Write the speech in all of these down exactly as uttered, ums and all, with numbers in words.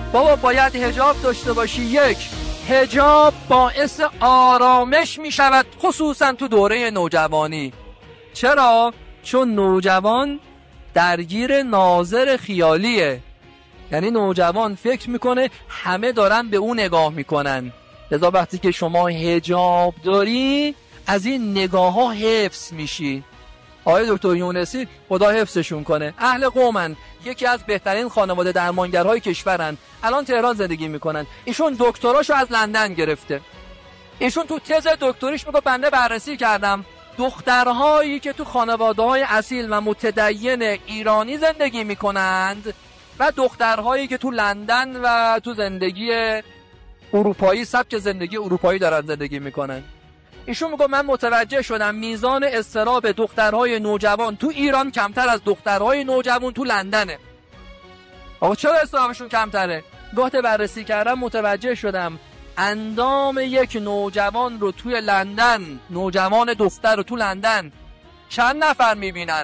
بابا باید حجاب داشته باشی. یک، حجاب باعث آرامش می شود خصوصا تو دوره نوجوانی. چرا؟ چون نوجوان درگیر ناظر خیالیه، یعنی نوجوان فکر میکنه همه دارن به اون نگاه میکنن. لذا وقتی که شما حجاب داری از این نگاه ها حفظ میشی. آقای دکتر یونسی خدا حفظشون کنه، اهل قومن، یکی از بهترین خانواده درمانگرهای کشورن، الان تهران زندگی میکنن. ایشون دکتراشو از لندن گرفته. ایشون تو تز دکتریش میگه بنده بررسی کردم دخترهایی که تو خانواده‌های اصیل و متدین ایرانی زندگی میکنند و دخترهایی که تو لندن و تو زندگی اروپایی، سبک زندگی اروپایی دارن زندگی میکنن. ایشون میگه من متوجه شدم میزان اضطراب دخترهای نوجوان تو ایران کمتر از دخترهای نوجوان تو لندنه. آقا چرا اضطرابشون کمتره؟ گاه بررسی کردم متوجه شدم اندام یک نوجوان رو توی لندن، نوجوان دختر رو تو لندن چند نفر میبینن؟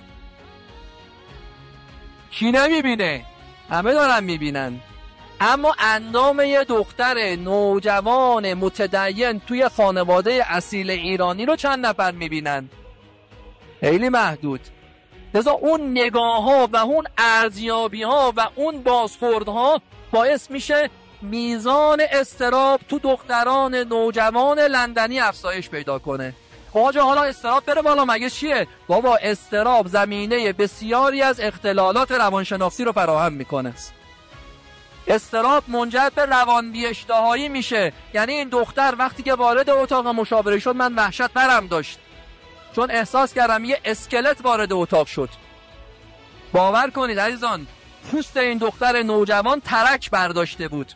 کی نمیبینه؟ همه دارن میبینن. اما اندام یه دختر نوجوان متدین توی خانواده اصیل ایرانی رو چند نفر میبینن؟ خیلی محدود. لذا اون نگاه ها و اون ارزیابی ها و اون بازخورد ها باعث میشه میزان اضطراب تو دختران نوجوان لندنی افزایش پیدا کنه. خواجه حالا اضطراب بره بالا مگه چیه؟ بابا اضطراب زمینه بسیاری از اختلالات روانشناختی رو فراهم میکنه. اضطراب منجر به روان بی اشتهایی میشه. یعنی این دختر وقتی که وارد اتاق مشاوره شد من وحشت برم داشت، چون احساس کردم یه اسکلت وارد اتاق شد. باور کنید عزیزان پوست این دختر نوجوان ترک برداشته بود.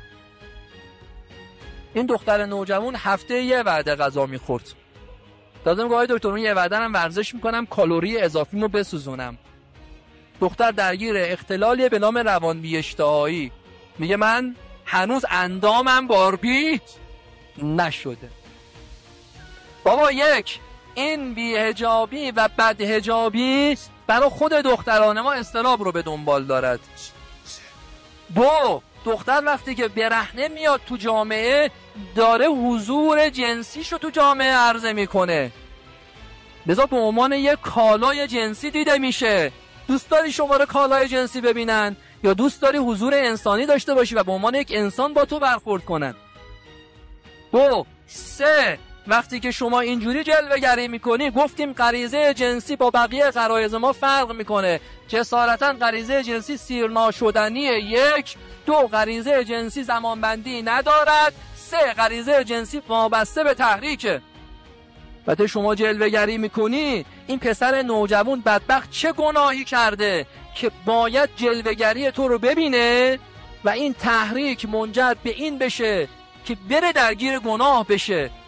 این دختر نوجوان هفته یه وعده غذا میخورد. لازم گفت دکتر اون یه وعده هم ورزش میکنم کالری اضافیمو بسوزونم. دختر درگیر اختلالی به نام روان بی اشتهایی. میگه من هنوز اندامم باربی نشده. بابا یک، این بی‌حجابی و بدحجابی برای خود دختران ما اضطراب رو به دنبال دارد. دو، دختر وقتی که برهنه میاد تو جامعه داره حضور جنسیشو تو جامعه عرضه میکنه، لذا به عنوان یک کالای جنسی دیده میشه. دوست داری شما رو کالای جنسی ببینن یا دوست داری حضور انسانی داشته باشی و به عنوان یک انسان با تو برخورد کنن؟ دو، سه، وقتی که شما اینجوری جلوه گری میکنی، گفتیم غریزه جنسی با بقیه غرایز ما فرق میکنه. جسارتا غریزه جنسی سیرنا شدنیه. یک. دو، غریزه جنسی زمانبندی ندارد. سه، غریزه جنسی وابسته به تحریکه. وقتی شما جلوه گری میکنی، این پسر نوجوان بدبخت چه گناهی کرده که باید جلوه گری تو رو ببینه و این تحریک منجر به این بشه که بره درگیر گناه بشه؟